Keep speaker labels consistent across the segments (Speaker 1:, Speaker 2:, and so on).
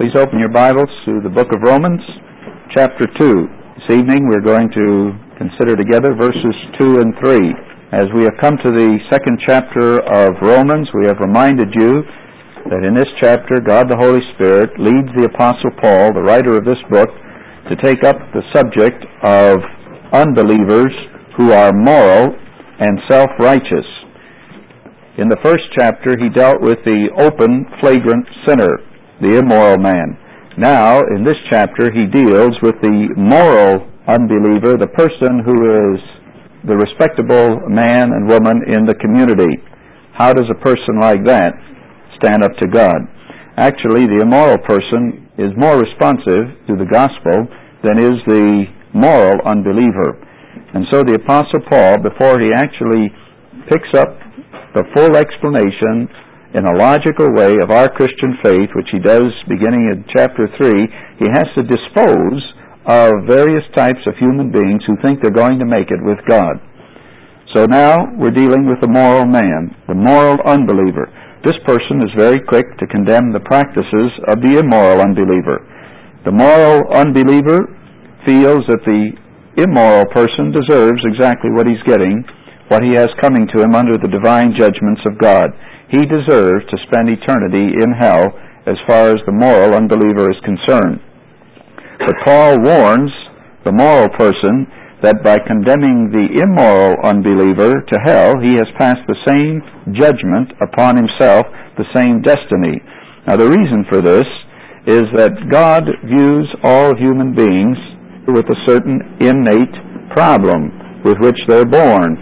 Speaker 1: Please open your Bibles to the book of Romans, chapter 2. This evening we're going to consider together verses 2 and 3. As we have come to the second chapter of Romans, we have reminded you that in this chapter God the Holy Spirit leads the Apostle Paul, the writer of this book, to take up the subject of unbelievers who are moral and self-righteous. In the first chapter he dealt with the open, flagrant sinner, the immoral man. Now, in this chapter, he deals with the moral unbeliever, the person who is the respectable man and woman in the community. How does a person like that stand up to God? Actually, the immoral person is more responsive to the gospel than is the moral unbeliever. And so the Apostle Paul, before he actually picks up the full explanation in a logical way of our Christian faith, which he does beginning in chapter 3, he has to dispose of various types of human beings who think they're going to make it with God. So now we're dealing with the moral man, the moral unbeliever. This person is very quick to condemn the practices of the immoral unbeliever. The moral unbeliever feels that the immoral person deserves exactly what he's getting, what he has coming to him under the divine judgments of God. He deserves to spend eternity in hell as far as the moral unbeliever is concerned. But Paul warns the moral person that by condemning the immoral unbeliever to hell, he has passed the same judgment upon himself, the same destiny. Now the reason for this is that God views all human beings with a certain innate problem with which they're born.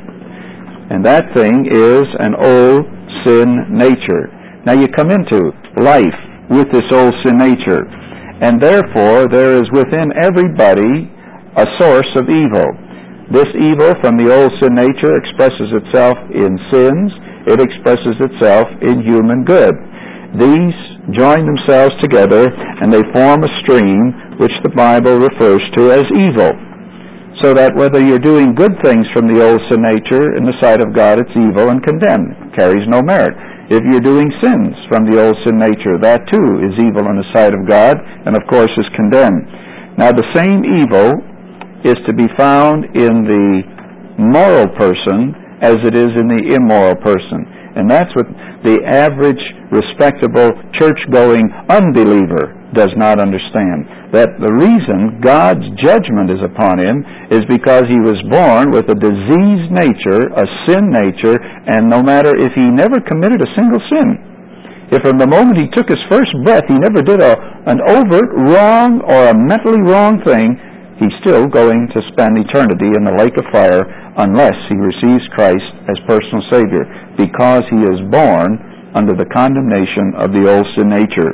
Speaker 1: And that thing is an old sin nature. Now you come into life with this old sin nature, and therefore there is within everybody a source of evil. This evil from the old sin nature expresses itself in sins. It expresses itself in human good. These join themselves together and they form a stream which the Bible refers to as evil. So that whether you're doing good things from the old sin nature, in the sight of God it's evil and condemned, carries no merit. If you're doing sins from the old sin nature, that too is evil in the sight of God, and of course is condemned. Now the same evil is to be found in the moral person as it is in the immoral person. And that's what the average, respectable, church-going unbeliever does not understand. That the reason God's judgment is upon him is because he was born with a diseased nature, a sin nature, and no matter if he never committed a single sin, if from the moment he took his first breath he never did an overt wrong or a mentally wrong thing, he's still going to spend eternity in the lake of fire unless he receives Christ as personal Savior, because he is born under the condemnation of the old sin nature.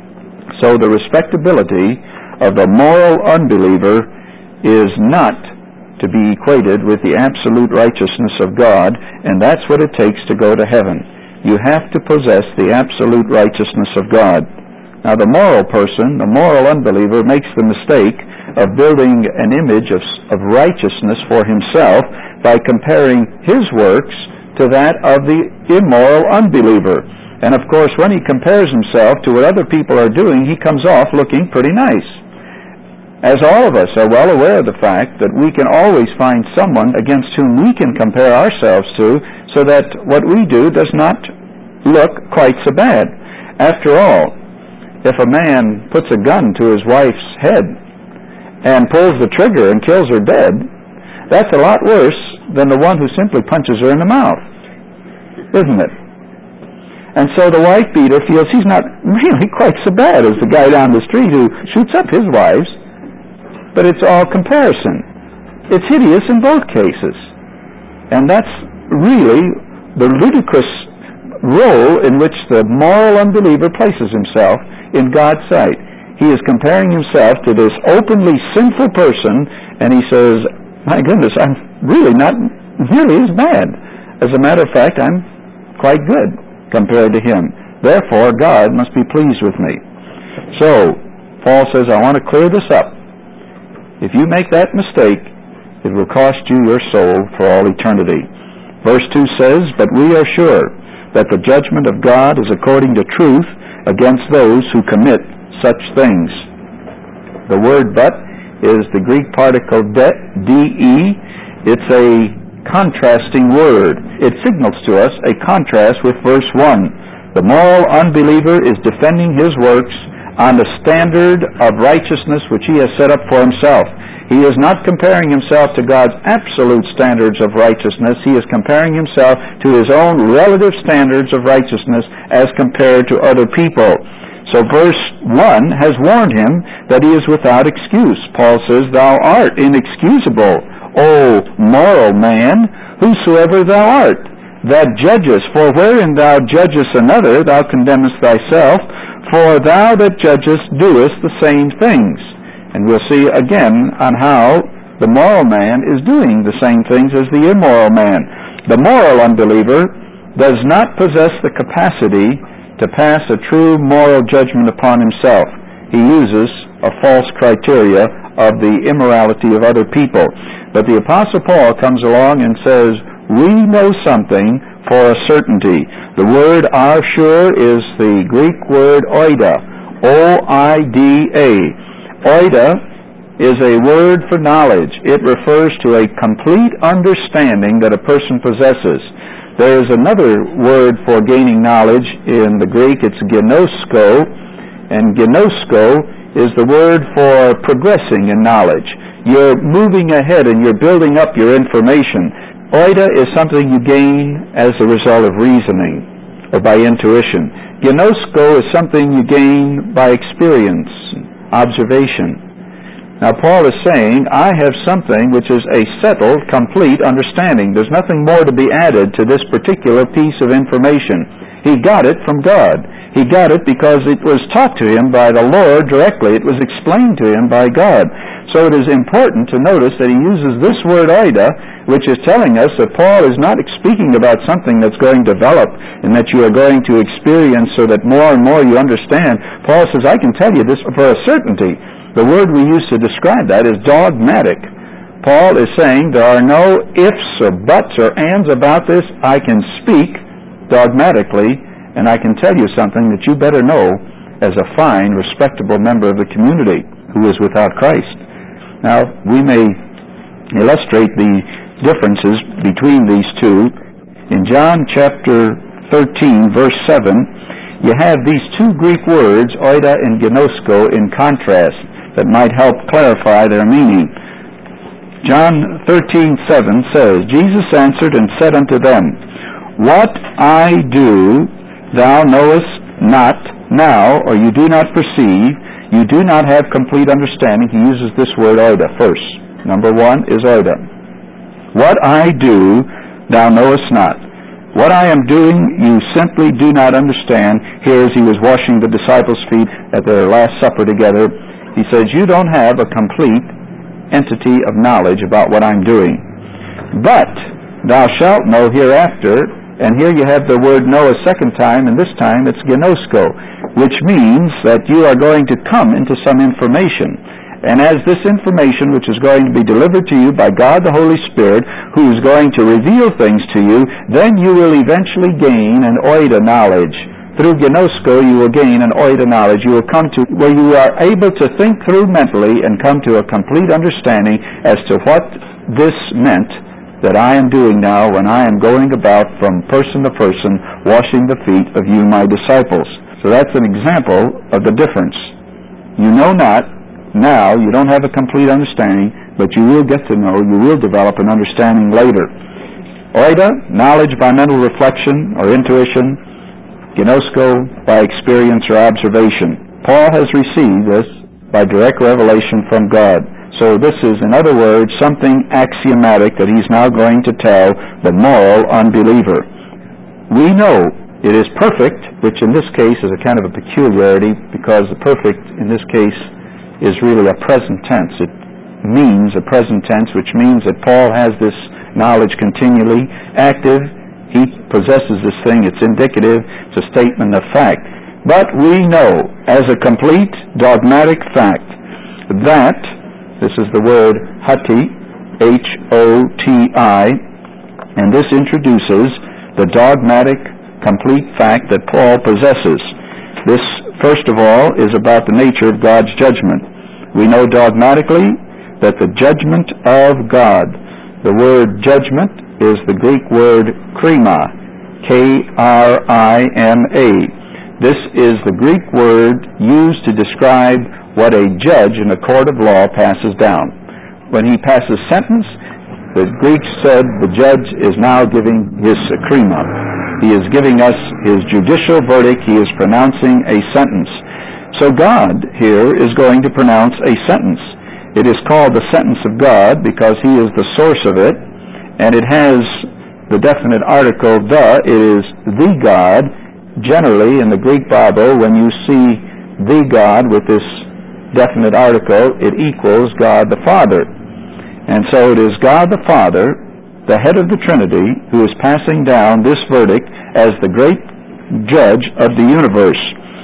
Speaker 1: So the respectability of the moral unbeliever is not to be equated with the absolute righteousness of God, and that's what it takes to go to heaven. You have to possess the absolute righteousness of God. Now the moral person, the moral unbeliever, makes the mistake of building an image of righteousness for himself by comparing his works to that of the immoral unbeliever. And of course, when he compares himself to what other people are doing, he comes off looking pretty nice. As all of us are well aware of the fact that we can always find someone against whom we can compare ourselves to, so that what we do does not look quite so bad. After all, if a man puts a gun to his wife's head and pulls the trigger and kills her dead, that's a lot worse than the one who simply punches her in the mouth, isn't it? And so the wife beater feels he's not really quite so bad as the guy down the street who shoots up his wives. But it's all comparison. It's hideous in both cases. And that's really the ludicrous role in which the moral unbeliever places himself in God's sight. He is comparing himself to this openly sinful person, and he says, my goodness, I'm really not nearly as bad. As a matter of fact, I'm quite good compared to him. Therefore, God must be pleased with me. So, Paul says, I want to clear this up. If you make that mistake, it will cost you your soul for all eternity. Verse 2 says, but we are sure that the judgment of God is according to truth against those who commit such things. The word but is the Greek particle de. It's a contrasting word. It signals to us a contrast with verse 1. The moral unbeliever is defending his works on the standard of righteousness which he has set up for himself. He is not comparing himself to God's absolute standards of righteousness. He is comparing himself to his own relative standards of righteousness as compared to other people. So verse 1 has warned him that he is without excuse. Paul says, "Thou art inexcusable, O moral man, whosoever thou art, that judgest. For wherein thou judgest another, thou condemnest thyself, for thou that judgest doest the same things." And we'll see again on how the moral man is doing the same things as the immoral man. The moral unbeliever does not possess the capacity to pass a true moral judgment upon himself. He uses a false criteria of the immorality of other people. But the Apostle Paul comes along and says, we know something for a certainty. The word are sure is the Greek word oida, O-I-D-A. Oida is a word for knowledge. It refers to a complete understanding that a person possesses. There is another word for gaining knowledge in the Greek. It's gnosko, and gnosko is the word for progressing in knowledge. You're moving ahead and you're building up your information. Oida is something you gain as a result of reasoning or by intuition. Gnosko is something you gain by experience, observation. Now Paul is saying, I have something which is a settled, complete understanding. There's nothing more to be added to this particular piece of information. He got it from God. He got it because it was taught to him by the Lord directly. It was explained to him by God. So it is important to notice that he uses this word oida, which is telling us that Paul is not speaking about something that's going to develop and that you are going to experience so that more and more you understand. Paul says, I can tell you this for a certainty. The word we use to describe that is dogmatic. Paul is saying there are no ifs or buts or ands about this. I can speak dogmatically, and I can tell you something that you better know as a fine, respectable member of the community who is without Christ. Now, we may illustrate the differences between these two. In John chapter 13, verse 7, you have these two Greek words, oida and gnosko, in contrast that might help clarify their meaning. John 13:7 says, Jesus answered and said unto them, What I do thou knowest not now, or you do not perceive, you do not have complete understanding. He uses this word oida first. Number one is oida. What I do thou knowest not. What I am doing you simply do not understand. Here as he was washing the disciples' feet at their Last Supper together, he says, you don't have a complete entity of knowledge about what I'm doing. But thou shalt know hereafter, and here you have the word know a second time, and this time it's gnosko, which means that you are going to come into some information. And as this information, which is going to be delivered to you by God the Holy Spirit, who is going to reveal things to you, then you will eventually gain an oida knowledge. Through gnosko, you will gain an oida knowledge. You will come to where you are able to think through mentally and come to a complete understanding as to what this meant that I am doing now when I am going about from person to person, washing the feet of you, my disciples. So that's an example of the difference. You know not now, you don't have a complete understanding, but you will get to know, you will develop an understanding later. Oida, knowledge by mental reflection or intuition. Gnosko, by experience or observation. Paul has received this by direct revelation from God. So this is, in other words, something axiomatic that he's now going to tell the moral unbeliever. We know it is perfect, which in this case is a kind of a peculiarity because the perfect in this case is really a present tense. It means a present tense, which means that Paul has this knowledge continually active. He possesses this thing. It's indicative. It's a statement of fact. But we know as a complete dogmatic fact that, this is the word hoti, H-O-T-I, and this introduces the dogmatic complete fact that Paul possesses. This first of all, is about the nature of God's judgment. We know dogmatically that the judgment of God, the word judgment is the Greek word krima, K-R-I-M-A. This is the Greek word used to describe what a judge in a court of law passes down. When he passes sentence, the Greeks said the judge is now giving his krima. He is giving us his judicial verdict. He is pronouncing a sentence. So God here is going to pronounce a sentence. It is called the sentence of God because he is the source of it, and it has the definite article the. It is the God. Generally, in the Greek Bible, when you see the God with this definite article, it equals God the Father. And so it is God the Father, the head of the Trinity, who is passing down this verdict as the great judge of the universe.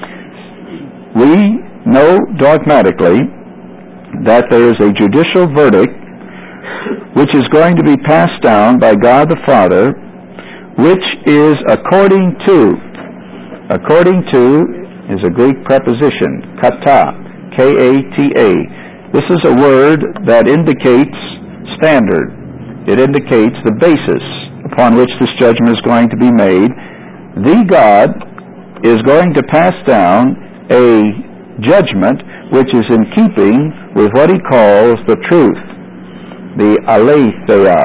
Speaker 1: We know dogmatically that there is a judicial verdict which is going to be passed down by God the Father, which is according to. According to is a Greek preposition, kata, K-A-T-A. This is a word that indicates standard. It indicates the basis upon which this judgment is going to be made. The God is going to pass down a judgment which is in keeping with what he calls the truth, the aletheia.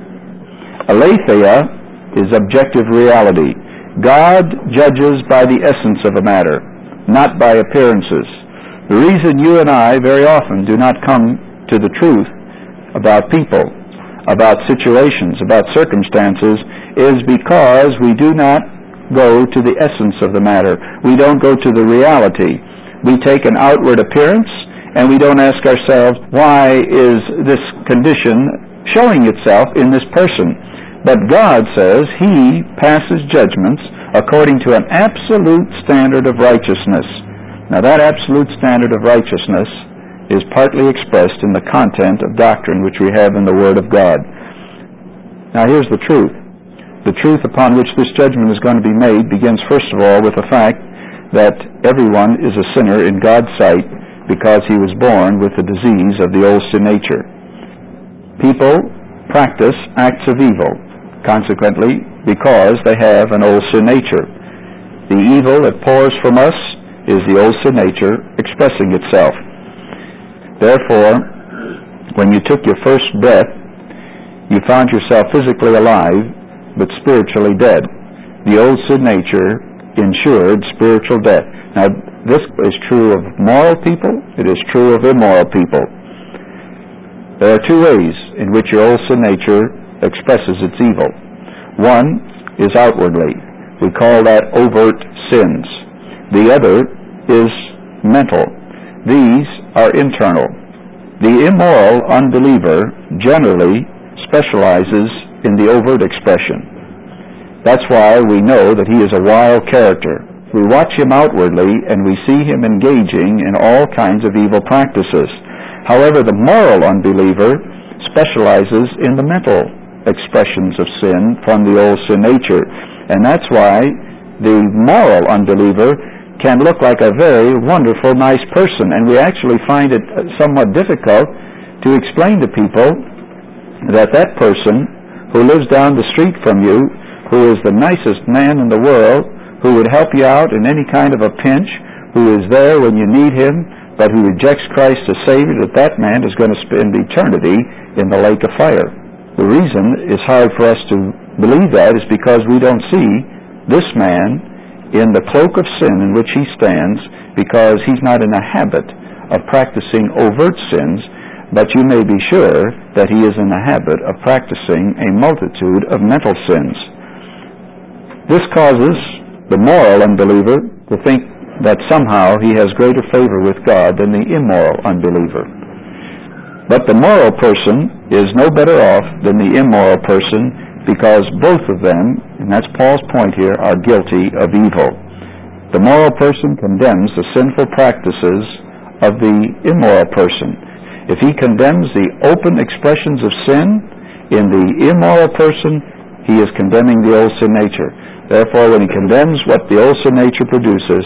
Speaker 1: Aletheia is objective reality. God judges by the essence of a matter, not by appearances. The reason you and I very often do not come to the truth about people, about situations, about circumstances, is because we do not go to the essence of the matter. We don't go to the reality. We take an outward appearance, and we don't ask ourselves, why is this condition showing itself in this person? But God says he passes judgments according to an absolute standard of righteousness. Now that absolute standard of righteousness is partly expressed in the content of doctrine which we have in the Word of God. Now here's the truth. The truth upon which this judgment is going to be made begins first of all with the fact that everyone is a sinner in God's sight because he was born with the disease of the old sin nature. People practice acts of evil, consequently, because they have an old sin nature. The evil that pours from us is the old sin nature expressing itself. Therefore, when you took your first breath, you found yourself physically alive, but spiritually dead. The old sin nature ensured spiritual death. Now, this is true of moral people. It is true of immoral people. There are two ways in which your old sin nature expresses its evil. One is outwardly. We call that overt sins. The other is mental. These are internal. The immoral unbeliever generally specializes in the overt expression. That's why we know that he is a wild character. We watch him outwardly and we see him engaging in all kinds of evil practices. However, the moral unbeliever specializes in the mental expressions of sin from the old sin nature. And that's why the moral unbeliever can look like a very wonderful, nice person. And we actually find it somewhat difficult to explain to people that that person who lives down the street from you, who is the nicest man in the world, who would help you out in any kind of a pinch, who is there when you need him, but who rejects Christ as Savior, that man is going to spend eternity in the lake of fire. The reason it's hard for us to believe that is because we don't see this man in the cloak of sin in which he stands, because he's not in a habit of practicing overt sins, but you may be sure that he is in the habit of practicing a multitude of mental sins. This causes the moral unbeliever to think that somehow he has greater favor with God than the immoral unbeliever. But the moral person is no better off than the immoral person, because both of them, and that's Paul's point here, are guilty of evil. The moral person condemns the sinful practices of the immoral person. If he condemns the open expressions of sin in the immoral person, he is condemning the old sin nature. Therefore, when he condemns what the old sin nature produces,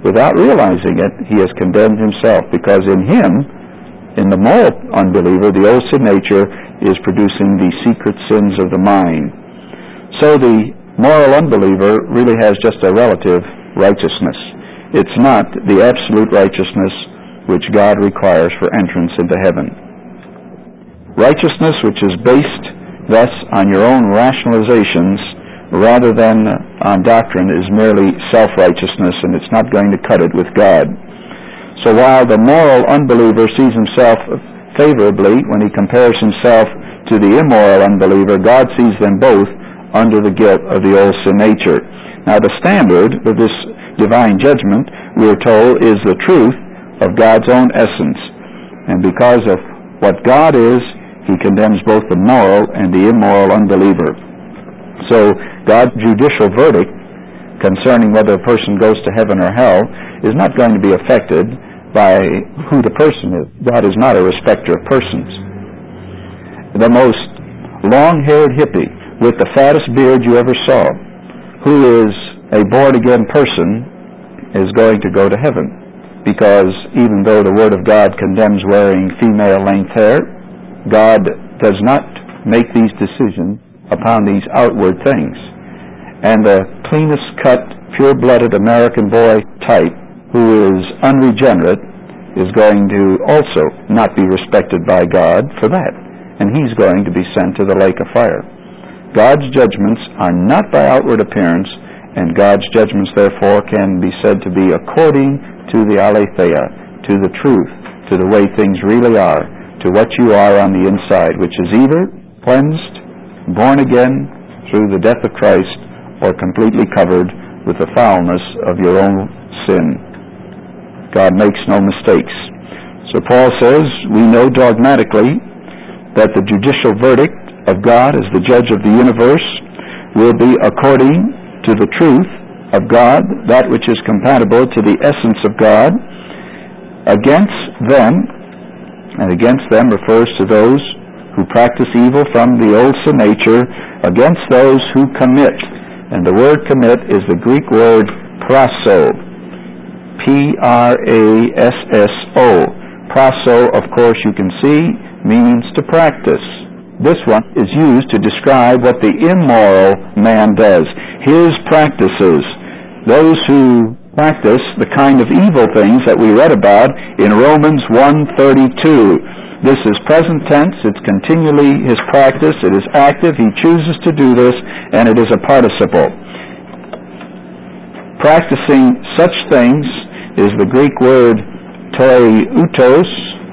Speaker 1: without realizing it, he has condemned himself, because in him, in the moral unbeliever, the old sin nature is producing the secret sins of the mind. So the moral unbeliever really has just a relative righteousness. It's not the absolute righteousness which God requires for entrance into heaven. Righteousness which is based thus on your own rationalizations rather than on doctrine is merely self-righteousness, and it's not going to cut it with God. So while the moral unbeliever sees himself favorably when he compares himself to the immoral unbeliever, God sees them both under the guilt of the old sin nature. Now the standard of this divine judgment, we are told, is the truth of God's own essence. And because of what God is, he condemns both the moral and the immoral unbeliever. So God's judicial verdict concerning whether a person goes to heaven or hell is not going to be affected by who the person is. God is not a respecter of persons. The most long-haired hippie with the fattest beard you ever saw, who is a born-again person, is going to go to heaven, because even though the Word of God condemns wearing female length hair, God does not make these decisions upon these outward things. And the cleanest cut, pure-blooded American boy type who is unregenerate is going to also not be respected by God for that, and he's going to be sent to the lake of fire. God's judgments are not by outward appearance, and God's judgments therefore can be said to be according to the aletheia, to the truth, to the way things really are, to what you are on the inside, which is either cleansed, born again through the death of Christ, or completely covered with the foulness of your own sin. God makes no mistakes. So Paul says, we know dogmatically that the judicial verdict of God as the judge of the universe will be according to the truth of God, that which is compatible to the essence of God, against them, and against them refers to those who practice evil from the old sin nature, against those who commit. And the word commit is the Greek word prasso, P-R-A-S-S-O. Prasso, of course, you can see, means to practice. This one is used to describe what the immoral man does, his practices, those who practice the kind of evil things that we read about in Romans 1:32. This is present tense, it's continually his practice, it is active, he chooses to do this, and it is a participle. Practicing such things is the Greek word toioutos,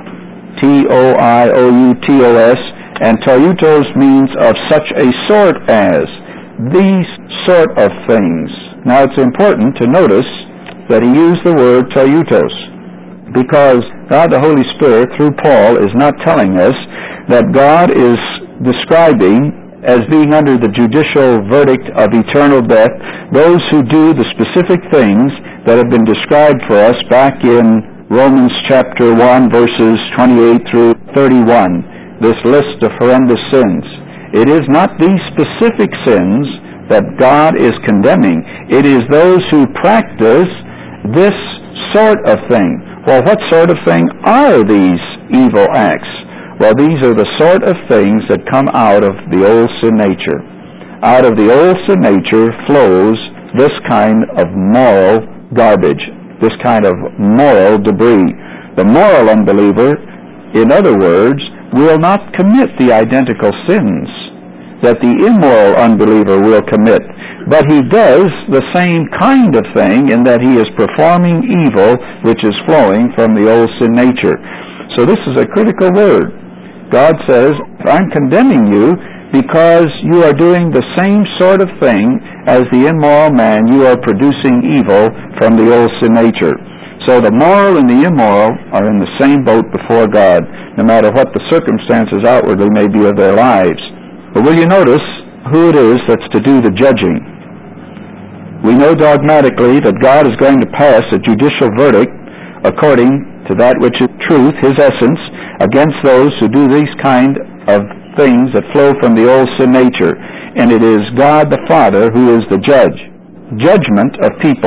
Speaker 1: T-O-I-O-U-T-O-S, and toioutos means of such a sort as, these sort of things. Now it's important to notice that he used the word toioutos, because God the Holy Spirit, through Paul, is not telling us that God is describing as being under the judicial verdict of eternal death those who do the specific things that have been described for us back in Romans chapter 1, verses 28 through 31, this list of horrendous sins. It is not these specific sins that God is condemning. It is those who practice this sort of thing. Well, what sort of thing are these evil acts? Well, these are the sort of things that come out of the old sin nature. Out of the old sin nature flows this kind of moral garbage, this kind of moral debris. The moral unbeliever, in other words, will not commit the identical sins that the immoral unbeliever will commit. But he does the same kind of thing in that he is performing evil which is flowing from the old sin nature. So this is a critical word. God says, I'm condemning you because you are doing the same sort of thing as the immoral man. You are producing evil from the old sin nature. So the moral and the immoral are in the same boat before God, no matter what the circumstances outwardly may be of their lives. But will you notice who it is that's to do the judging? We know dogmatically that God is going to pass a judicial verdict according to that which is truth, his essence, against those who do these kind of things that flow from the old sin nature. And it is God the Father who is the judge. Judgment of people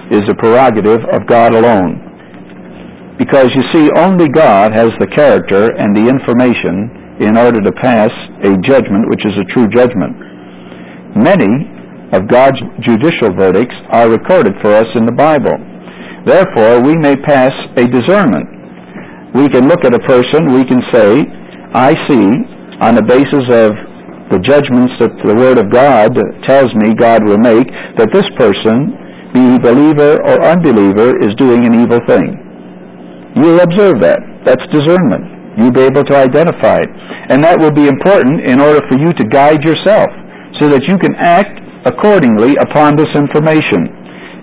Speaker 1: is a prerogative of God alone. Because you see, only God has the character and the information in order to pass a judgment which is a true judgment. Many of God's judicial verdicts are recorded for us in the Bible. Therefore, we may pass a discernment. We can look at a person, we can say, I see, on the basis of the judgments that the Word of God tells me God will make, that this person, be he believer or unbeliever, is doing an evil thing. You'll observe that. That's discernment. You'll be able to identify it. And that will be important in order for you to guide yourself so that you can act accordingly upon this information.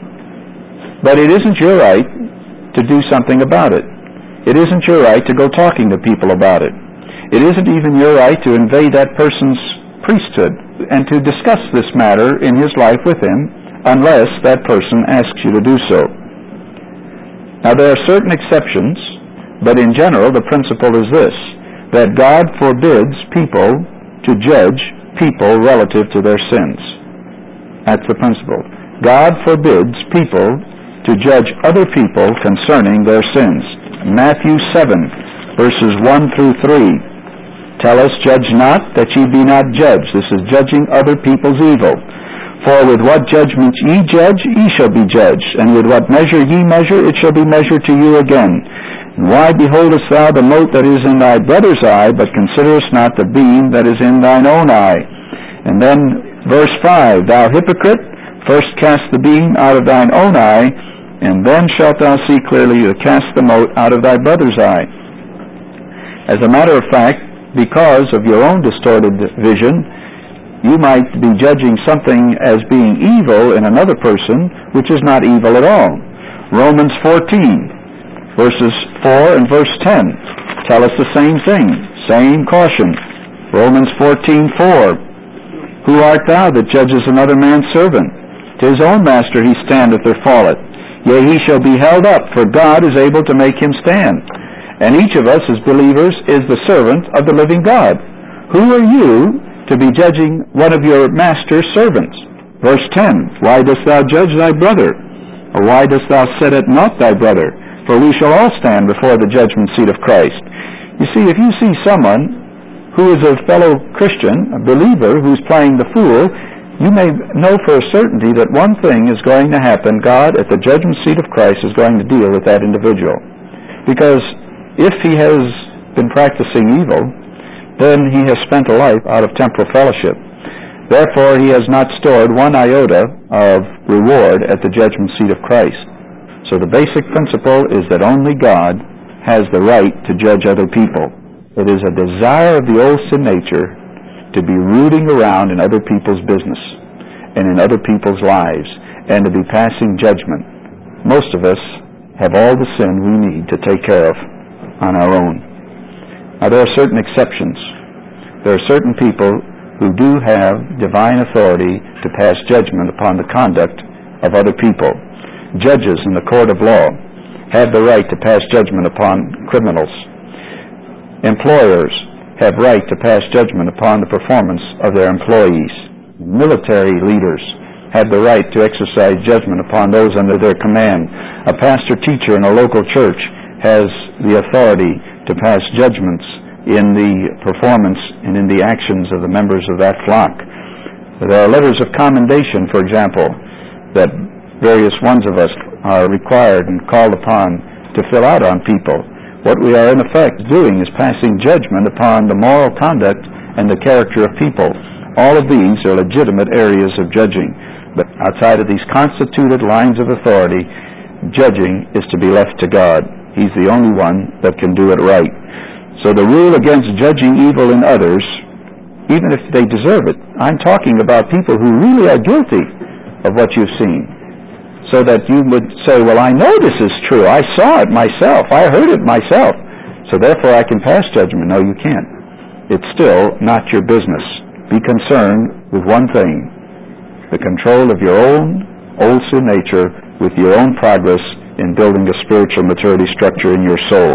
Speaker 1: But it isn't your right to do something about it. It isn't your right to go talking to people about it. It isn't even your right to invade that person's priesthood and to discuss this matter in his life with him unless that person asks you to do so. Now, there are certain exceptions, but in general the principle is this, that God forbids people to judge people relative to their sins. That's the principle. God forbids people to judge other people concerning their sins. Matthew 7, verses 1 through 3 tell us, judge not, that ye be not judged. This is judging other people's evil. For with what judgment ye judge, ye shall be judged, and with what measure ye measure, it shall be measured to you again. And why beholdest thou the mote that is in thy brother's eye, but considerest not the beam that is in thine own eye? And then verse 5, thou hypocrite, first cast the beam out of thine own eye, and then shalt thou see clearly to cast the mote out of thy brother's eye. As a matter of fact, because of your own distorted vision, you might be judging something as being evil in another person, which is not evil at all. Romans 14, verses 4 and verse 10 tell us the same thing, same caution. Romans 14:4, who art thou that judgest another man's servant? To his own master he standeth or falleth. Yea, he shall be held up, for God is able to make him stand. And each of us as believers is the servant of the living God. Who are you to be judging one of your master's servants? Verse 10, why dost thou judge thy brother? Or why dost thou set at naught thy brother? For we shall all stand before the judgment seat of Christ. You see, if you see someone who is a fellow Christian, a believer, who's playing the fool, you may know for a certainty that one thing is going to happen. God, at the judgment seat of Christ, is going to deal with that individual. Because if he has been practicing evil, then he has spent a life out of temporal fellowship. Therefore, he has not stored one iota of reward at the judgment seat of Christ. So the basic principle is that only God has the right to judge other people. It is a desire of the old sin nature to be rooting around in other people's business and in other people's lives and to be passing judgment. Most of us have all the sin we need to take care of on our own. Now, there are certain exceptions. There are certain people who do have divine authority to pass judgment upon the conduct of other people. Judges in the court of law have the right to pass judgment upon criminals. Employers have right to pass judgment upon the performance of their employees. Military leaders have the right to exercise judgment upon those under their command. A pastor-teacher in a local church has the authority to pass judgments in the performance and in the actions of the members of that flock. There are letters of commendation, for example, that various ones of us are required and called upon to fill out on people. What we are in effect doing is passing judgment upon the moral conduct and the character of people. All of these are legitimate areas of judging. But outside of these constituted lines of authority, judging is to be left to God. He's the only one that can do it right. So the rule against judging evil in others, even if they deserve it, I'm talking about people who really are guilty of what you've seen. So that you would say, well, I know this is true. I saw it myself. I heard it myself. So therefore I can pass judgment. No, you can't. It's still not your business. Be concerned with one thing, the control of your own old sin nature with your own progress in building a spiritual maturity structure in your soul.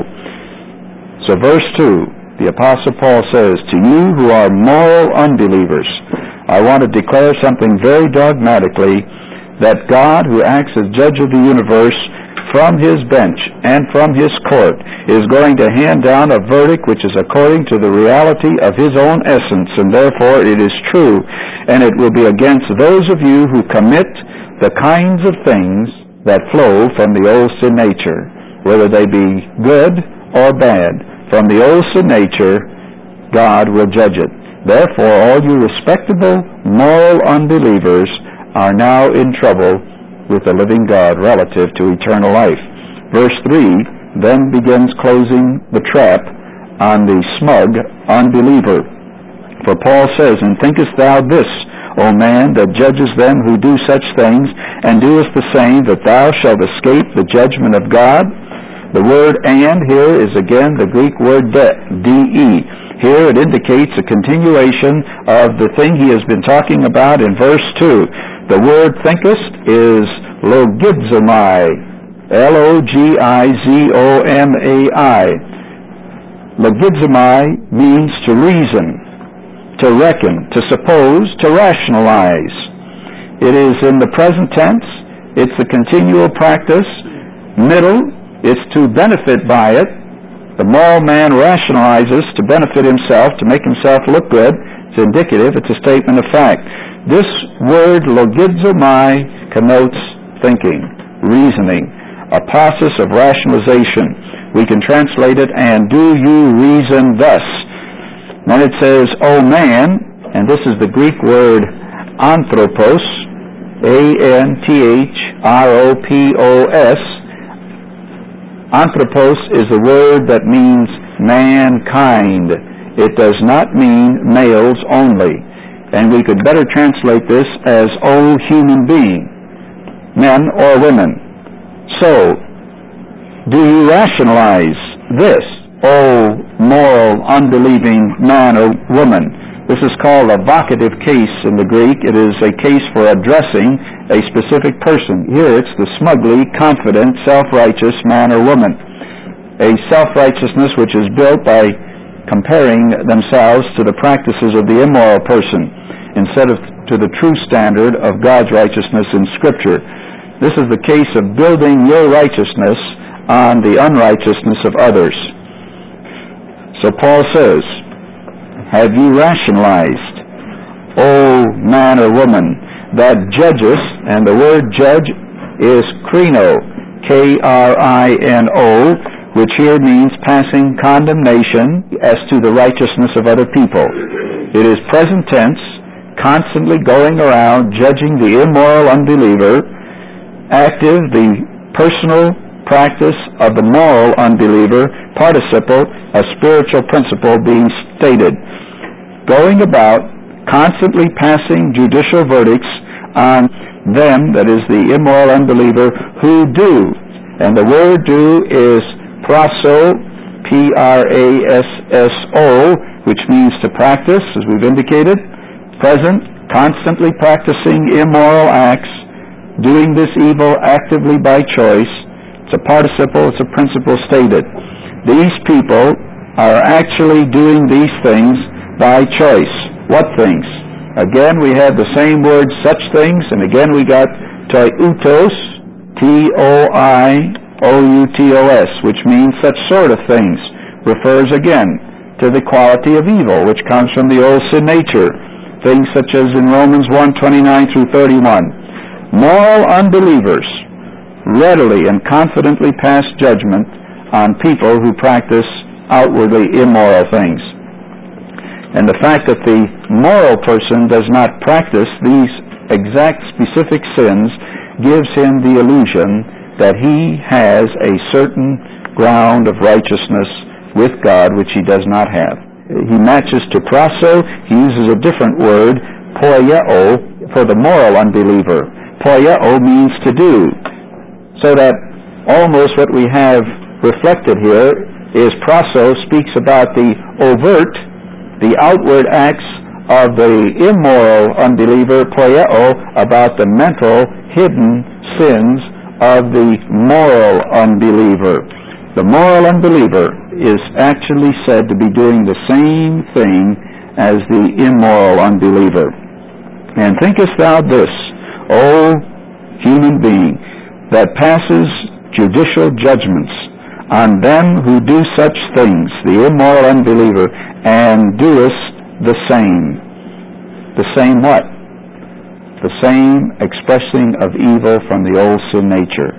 Speaker 1: So verse 2, the Apostle Paul says, to you who are moral unbelievers, I want to declare something very dogmatically, that God, who acts as judge of the universe from his bench and from his court, is going to hand down a verdict which is according to the reality of his own essence, and therefore it is true, and it will be against those of you who commit the kinds of things that flow from the old sin nature, whether they be good or bad. From the old sin nature, God will judge it. Therefore, all you respectable, moral unbelievers are now in trouble with the living God relative to eternal life. Verse 3 then begins closing the trap on the smug unbeliever. For Paul says, "And thinkest thou this, O man, that judgest them who do such things, and doest the same, that thou shalt escape the judgment of God?" The word "and" here is again the Greek word de. Here it indicates a continuation of the thing he has been talking about in verse 2. The word thinkest is logizomai, Logizomai. Logizomai means to reason, to reckon, to suppose, to rationalize. It is in the present tense. It's a continual practice. Middle, it's to benefit by it. The moral man rationalizes to benefit himself, to make himself look good. It's indicative. It's a statement of fact. This word logizomai connotes thinking, reasoning, a process of rationalization. We can translate it, "And do you reason thus?" Then it says, "O man," and this is the Greek word anthropos, Anthropos. Anthropos is a word that means mankind. It does not mean males only. And we could better translate this as "O human being," men or women. So, do you rationalize this, O moral, unbelieving man or woman? This is called a vocative case in the Greek. It is a case for addressing a specific person. Here it's the smugly confident, self-righteous man or woman. A self-righteousness which is built by comparing themselves to the practices of the immoral person instead of to the true standard of God's righteousness in Scripture. This is the case of building your righteousness on the unrighteousness of others. So Paul says, "Have you rationalized, O man or woman, that judgest," and the word judge is krino, Krino, which here means passing condemnation as to the righteousness of other people. It is present tense, constantly going around judging the immoral unbeliever. Active, the personal practice of the moral unbeliever. Participle, a spiritual principle being stated. Going about, constantly passing judicial verdicts on them, that is the immoral unbeliever, who do. And the word "do" is prasso, Prasso, which means to practice, as we've indicated. Present, constantly practicing immoral acts, doing this evil actively by choice. It's a participle, it's a principle stated. These people are actually doing these things by choice. What things? Again, we have the same word, such things, and again we got toioutos, Toioutos, which means such sort of things. Refers again to the quality of evil, which comes from the old sin nature. Things such as in Romans 1:29 through 31. Moral unbelievers readily and confidently pass judgment on people who practice outwardly immoral things. And the fact that the moral person does not practice these exact specific sins gives him the illusion that he has a certain ground of righteousness with God which he does not have. He matches to prasso. He uses a different word, poieo, for the moral unbeliever. Poieo means to do. So that almost what we have reflected here is prasso speaks about the overt, the outward acts of the immoral unbeliever, poieo, about the mental, hidden sins of the moral unbeliever. The moral unbeliever is actually said to be doing the same thing as the immoral unbeliever. And thinkest thou this, O human being that passes judicial judgments on them who do such things, the immoral unbeliever, and doest the same. The same what? The same expressing of evil from the old sin nature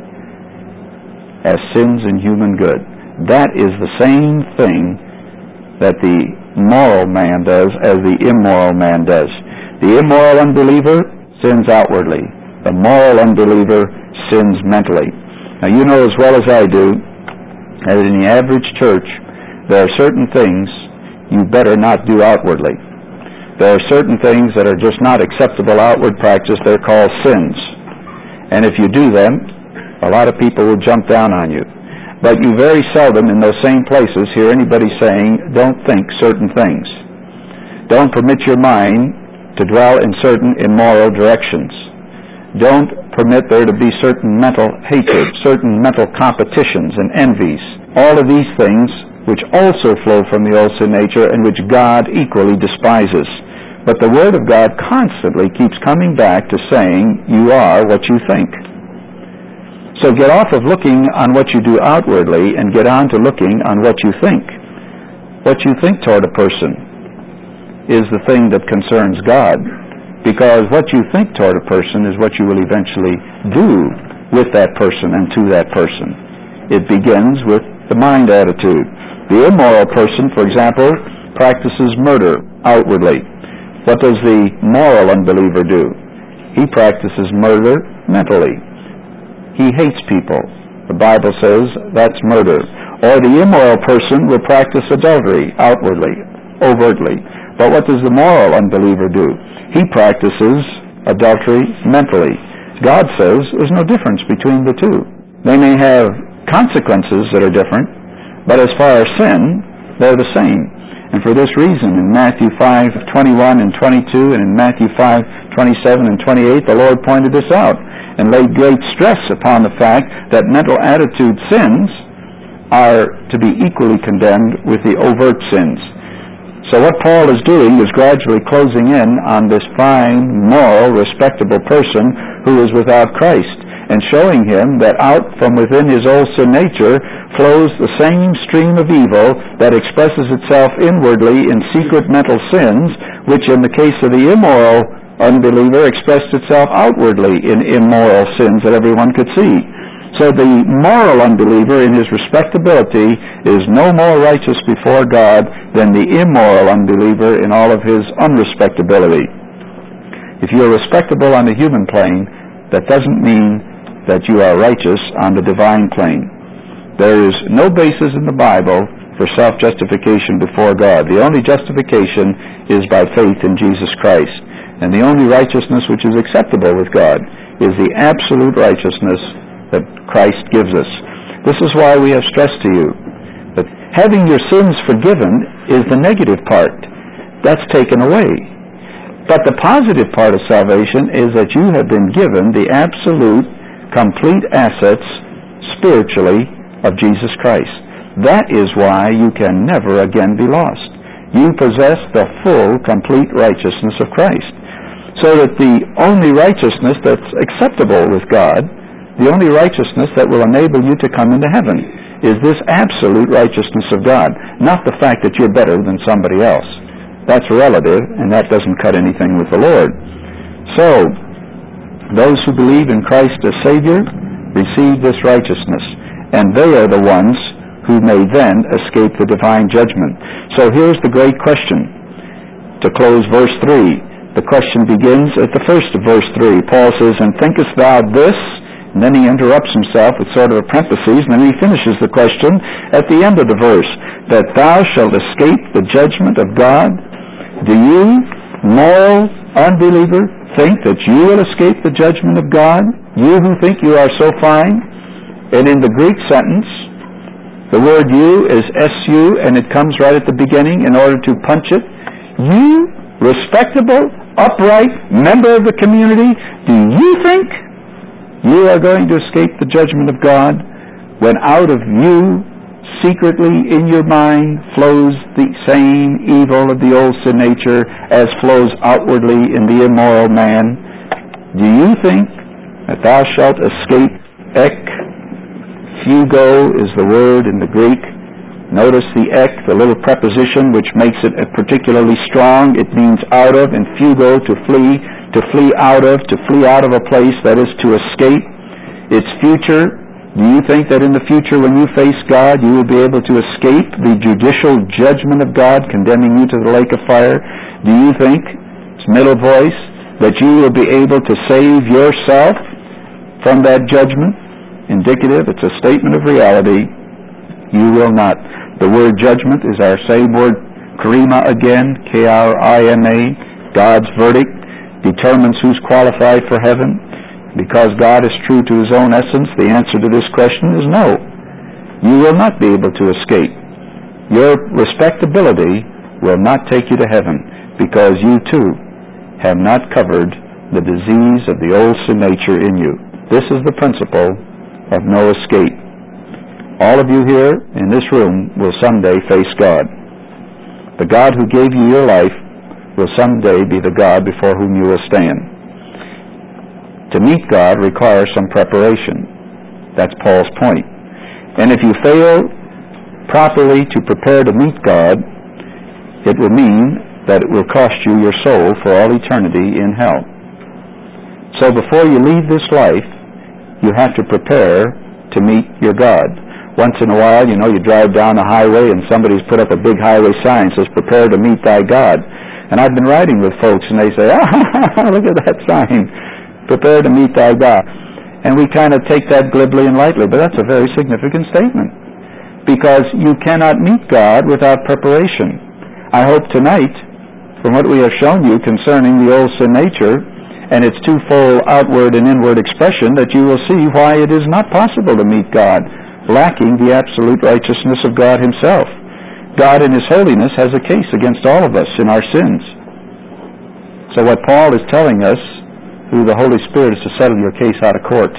Speaker 1: as sins in human good. That is the same thing that the moral man does as the immoral man does. The immoral unbeliever sins outwardly. The moral unbeliever sins mentally. Now you know as well as I do that in the average church there are certain things you better not do outwardly. There are certain things that are just not acceptable outward practice. They're called sins. And if you do them, a lot of people will jump down on you. But you very seldom in those same places hear anybody saying, don't think certain things. Don't permit your mind to dwell in certain immoral directions. Don't permit there to be certain mental hatred, certain mental competitions and envies. All of these things which also flow from the old sin nature and which God equally despises. But the Word of God constantly keeps coming back to saying, you are what you think. So get off of looking on what you do outwardly and get on to looking on what you think. What you think toward a person is the thing that concerns God, because what you think toward a person is what you will eventually do with that person and to that person. It begins with the mind attitude. The immoral person, for example, practices murder outwardly. What does the moral unbeliever do? He practices murder mentally. He hates people. The Bible says that's murder. Or the immoral person will practice adultery outwardly, overtly. But what does the moral unbeliever do? He practices adultery mentally. God says there's no difference between the two. They may have consequences that are different, but as far as sin, they're the same. And for this reason, in Matthew 5:21 and 22, and in Matthew 5:27 and 28, the Lord pointed this out and laid great stress upon the fact that mental attitude sins are to be equally condemned with the overt sins. So what Paul is doing is gradually closing in on this fine, moral, respectable person who is without Christ, and showing him that out from within his old sin nature flows the same stream of evil that expresses itself inwardly in secret mental sins, which in the case of the immoral unbeliever expressed itself outwardly in immoral sins that everyone could see. So the moral unbeliever in his respectability is no more righteous before God than the immoral unbeliever in all of his unrespectability. If you're respectable on the human plane, that doesn't mean that you are righteous on the divine plane. There is no basis in the Bible for self-justification before God. The only justification is by faith in Jesus Christ. And the only righteousness which is acceptable with God is the absolute righteousness that Christ gives us. This is why we have stressed to you that having your sins forgiven is the negative part. That's taken away. But the positive part of salvation is that you have been given the absolute, complete assets spiritually of Jesus Christ. That is why you can never again be lost. You possess the full, complete righteousness of Christ. So that the only righteousness that's acceptable with God, the only righteousness that will enable you to come into heaven, is this absolute righteousness of God, not the fact that you're better than somebody else. That's relative, and that doesn't cut anything with the Lord. So, those who believe in Christ as Savior receive this righteousness, and they are the ones who may then escape the divine judgment. So here's the great question. To close verse 3, the question begins at the first of verse 3. Paul says, and thinkest thou this? And then he interrupts himself with sort of a parenthesis, and then he finishes the question at the end of the verse, that thou shalt escape the judgment of God? Do you, moral unbeliever, think that you will escape the judgment of God? You who think you are so fine? And in the Greek sentence, the word you is su, and it comes right at the beginning in order to punch it. You, respectable, upright member of the community, do you think you are going to escape the judgment of God when out of you, secretly in your mind, flows the same evil of the old sin nature as flows outwardly in the immoral man? Do you think that thou shalt escape. Ek, fugo is the word in the Greek. Notice the ek, the little preposition, which makes it particularly strong. It means out of, and fugo, to flee out of a place, that is to escape. It's future. Do you think that in the future when you face God, you will be able to escape the judicial judgment of God condemning you to the lake of fire? Do you think, it's middle voice, that you will be able to save yourself from that judgment? Indicative, it's a statement of reality. You will not. The word judgment is our same word, krima again, K-R-I-M-A. God's verdict determines who's qualified for heaven. Because God is true to his own essence, the answer to this question is no. You will not be able to escape. Your respectability will not take you to heaven, because you too have not covered the disease of the old sin nature in you. This is the principle of no escape. All of you here in this room will someday face God. The God who gave you your life will someday be the God before whom you will stand. To meet God requires some preparation. That's Paul's point. And if you fail properly to prepare to meet God, it will mean that it will cost you your soul for all eternity in hell. So before you leave this life, you have to prepare to meet your God. Once in a while, you drive down the highway and somebody's put up a big highway sign that says, "Prepare to meet thy God." And I've been riding with folks and they say, look at that sign. Prepare to meet thy God. And we kind of take that glibly and lightly, but that's a very significant statement. Because you cannot meet God without preparation. I hope tonight, from what we have shown you concerning the old sin nature, and its twofold outward and inward expression, that you will see why it is not possible to meet God, lacking the absolute righteousness of God himself. God in his holiness has a case against all of us in our sins. So what Paul is telling us, through the Holy Spirit, is to settle your case out of court.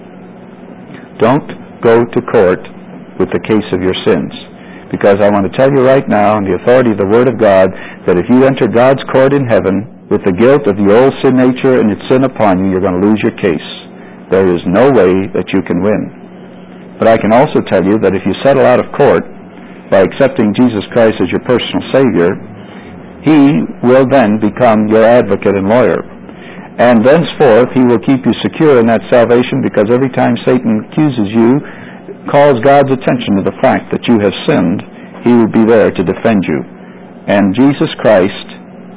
Speaker 1: Don't go to court with the case of your sins. Because I want to tell you right now, in the authority of the Word of God, that if you enter God's court in heaven with the guilt of the old sin nature and its sin upon you, you're going to lose your case. There is no way that you can win. But I can also tell you that if you settle out of court by accepting Jesus Christ as your personal Savior, he will then become your advocate and lawyer. And thenceforth, he will keep you secure in that salvation, because every time Satan accuses you, calls God's attention to the fact that you have sinned, he will be there to defend you. And Jesus Christ,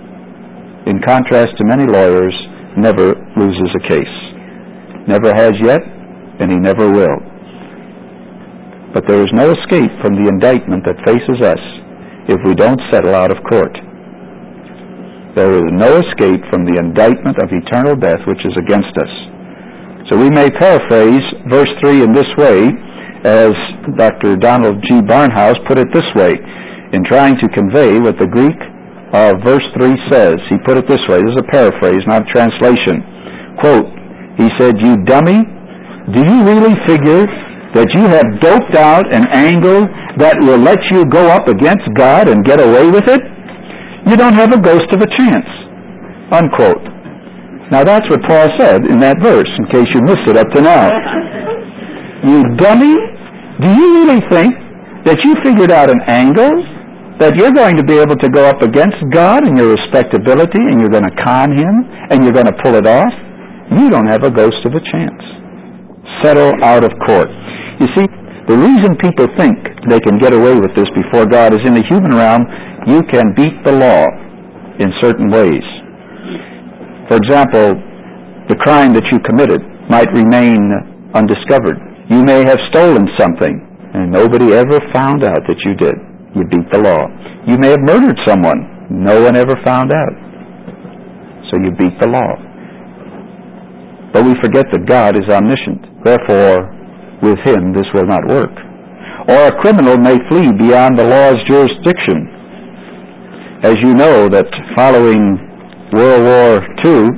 Speaker 1: in contrast to many lawyers, never loses a case. Never has yet, and he never will. But there is no escape from the indictment that faces us if we don't settle out of court. There is no escape from the indictment of eternal death which is against us. So we may paraphrase verse 3 in this way, as Dr. Donald G. Barnhouse put it this way, in trying to convey what the Greek of verse 3 says. He put it this way. This is a paraphrase, not a translation. Quote, he said, "You dummy, do you really figure that you have doped out an angle that will let you go up against God and get away with it? You don't have a ghost of a chance." Unquote. Now that's what Paul said in that verse, in case you missed it up to now. You dummy, do you really think that you figured out an angle that you're going to be able to go up against God and your respectability, and you're going to con him, and you're going to pull it off? You don't have a ghost of a chance. Settle out of court. You see, the reason people think they can get away with this before God is in the human realm, you can beat the law in certain ways. For example, the crime that you committed might remain undiscovered. You may have stolen something, and nobody ever found out that you did. You beat the law. You may have murdered someone. No one ever found out. So you beat the law. But we forget that God is omniscient. Therefore, with him this will not work. Or a criminal may flee beyond the law's jurisdiction. As you know, that following World War II,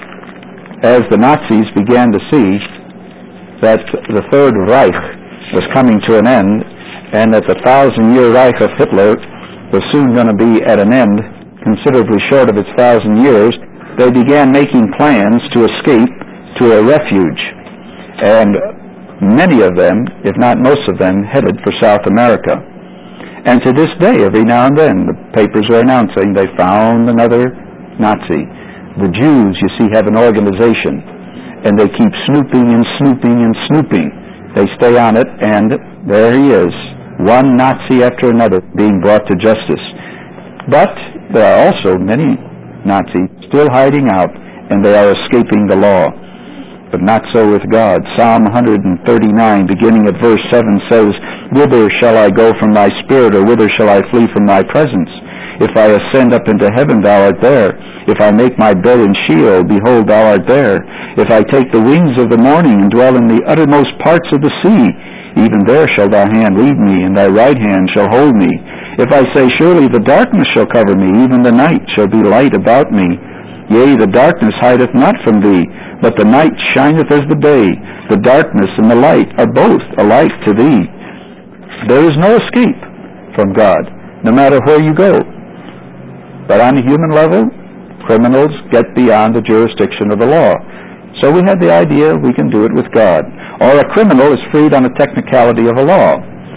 Speaker 1: as the Nazis began to see that the Third Reich was coming to an end, and that the 1,000-year Reich of Hitler was soon going to be at an end, considerably short of its 1,000 years, they began making plans to escape to a refuge. And many of them, if not most of them, headed for South America. And to this day, every now and then, the papers are announcing they found another Nazi. The Jews, you see, have an organization, and they keep snooping and snooping and snooping. They stay on it, and there he is, one Nazi after another being brought to justice. But there are also many Nazis still hiding out, and they are escaping the law. But not so with God. Psalm 139, beginning at verse 7, says, "Whither shall I go from thy spirit, or whither shall I flee from thy presence? If I ascend up into heaven, thou art there. If I make my bed in Sheol, behold, thou art there. If I take the wings of the morning and dwell in the uttermost parts of the sea, even there shall thy hand lead me, and thy right hand shall hold me. If I say, surely the darkness shall cover me, even the night shall be light about me. Yea, the darkness hideth not from thee, but the night shineth as the day. The darkness and the light are both alike to thee." There is no escape from God, no matter where you go. But on a human level, criminals get beyond the jurisdiction of the law. So we have the idea we can do it with God. Or a criminal is freed on a technicality of a law.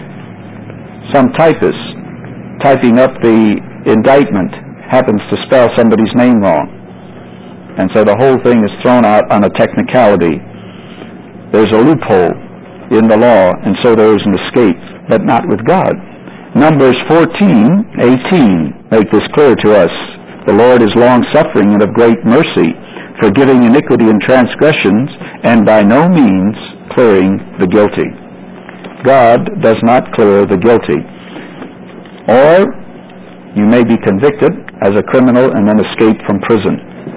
Speaker 1: Some typist typing up the indictment happens to spell somebody's name wrong. And so the whole thing is thrown out on a technicality. There's a loophole in the law, and so there is an escape, but not with God. Numbers 14:18 make this clear to us. "The Lord is long-suffering and of great mercy, forgiving iniquity and transgressions, and by no means clearing the guilty." God does not clear the guilty. Or you may be convicted as a criminal and then escape from prison,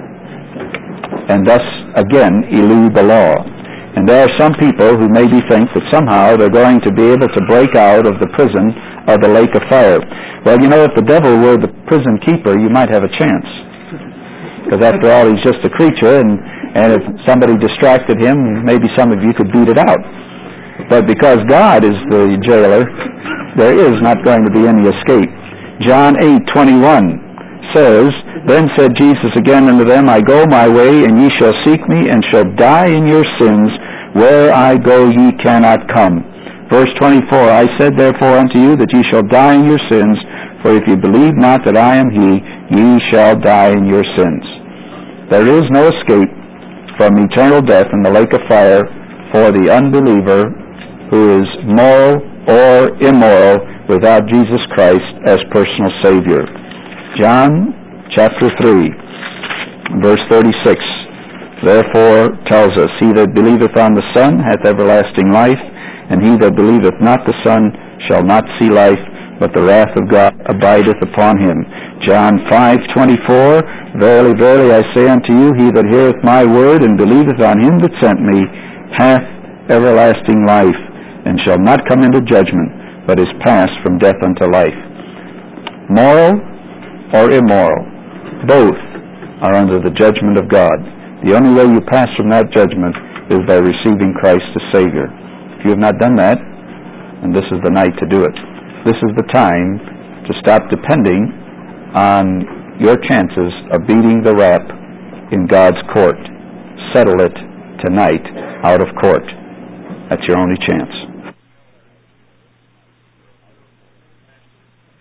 Speaker 1: and thus again elude the law. And there are some people who maybe think that somehow they're going to be able to break out of the prison of the lake of fire. Well, you know, if the devil were the prison keeper, you might have a chance. Because after all, he's just a creature, and if somebody distracted him, maybe some of you could beat it out. But because God is the jailer, there is not going to be any escape. John 8:21 says, "Then said Jesus again unto them, I go my way, and ye shall seek me, and shall die in your sins. Where I go ye cannot come." Verse 24, "I said therefore unto you that ye shall die in your sins, for if ye believe not that I am he, ye shall die in your sins." There is no escape from eternal death in the lake of fire for the unbeliever who is moral or immoral without Jesus Christ as personal Savior. John chapter 3, verse 36, therefore tells us, "He that believeth on the Son hath everlasting life, and he that believeth not the Son shall not see life, but the wrath of God abideth upon him." John 5:24, "Verily, verily, I say unto you, he that heareth my word and believeth on him that sent me hath everlasting life, and shall not come into judgment, but is passed from death unto life." Moral or immoral, both are under the judgment of God. The only way you pass from that judgment is by receiving Christ as Savior. If you have not done that, and this is the night to do it. This is the time to stop depending on your chances of beating the rap in God's court. Settle it tonight out of court. That's your only chance.